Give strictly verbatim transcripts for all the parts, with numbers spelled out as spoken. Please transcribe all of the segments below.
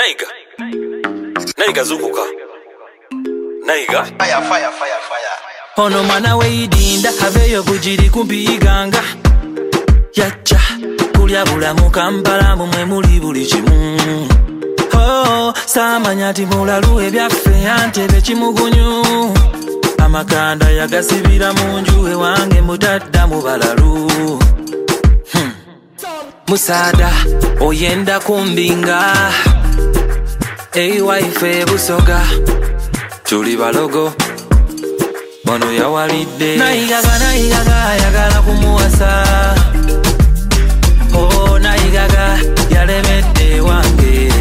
Naiga. Naiga zukuka. Naiga. Fire, fire, fire, fire. Ono mwana weidinda aveyo kujiri kumpiganga. Yacha kulya bulamu Kampala mumwe muli buli kimu. Oh, samanyati mulalu ebyaffe antebe kimugunyu. Amakanda yagasibira munju ewange mutadda mu balalu. Hmm. Musada oyenda kumbinga. Ei wife busoga tuli balogo mono yawalidde Naigaga Naigaga yagala kumuwasa. Oh Naigaga yalemedde wange.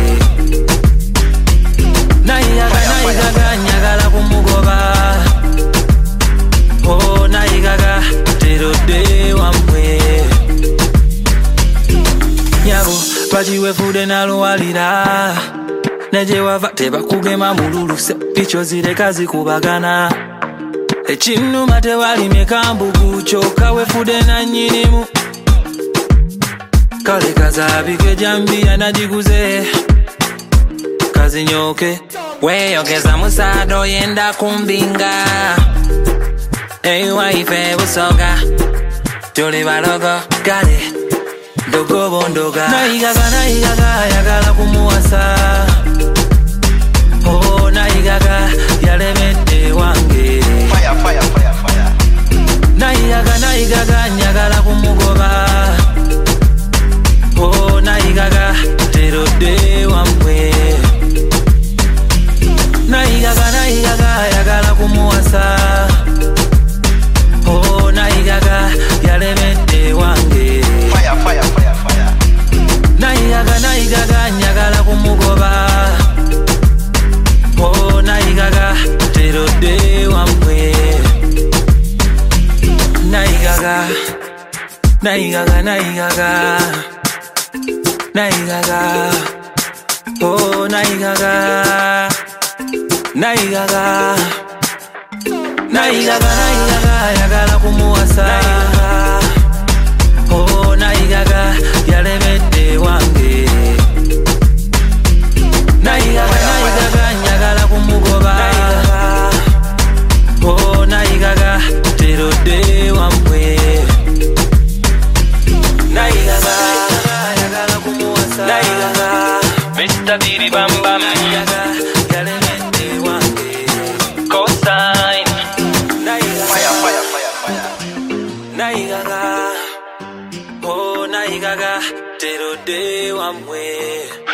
Naigaga Naigaga nyagala kumugoba. Oh Naigaga terodde wamwe. Nyabo bajiwefude naluwalira. Neje wava tebakugema mululu picho zireka zikubagana. Echinuma tewali mekambugu choka wefude na nyinimu. Kale kazabike jambia najiguze kazi nyoke. Weyogeza musado yenda kumbinga. Ei wife busoga tuli balogo kale dogo bondoga. Naigaga Naigaga yagala kumuwasa. Oh Naigaga yalemedde wange. Fire, fire, fire, fire. Naigaga Naigaga nyagala kumugoba. Oh Naigaga terodde wamwe. Naigaga Naigaga yagala kumuwasa. Oh Naigaga yalemedde wange. Fire, fire, fire, fire. Naigaga Naigaga nyagala kumugoba. Oh Naigaga terodde wamwe. Naigaga Naigaga Naigaga Naigaga. Oh Naigaga Naigaga Naigaga Naigaga yagala kumuwasa. Oh Naigaga yalemedde wange. Naigaga Naigaga nyagala kumugoba. Oh Naigaga terodde wamwe. Naigaga yagala kumuwasa. Naigaga Mister Diri Bam Bam yalemedde wange. Cosign Naigaga. Fire, fire, fire, fire. Naigaga. Oh Naigaga terodde wamwe.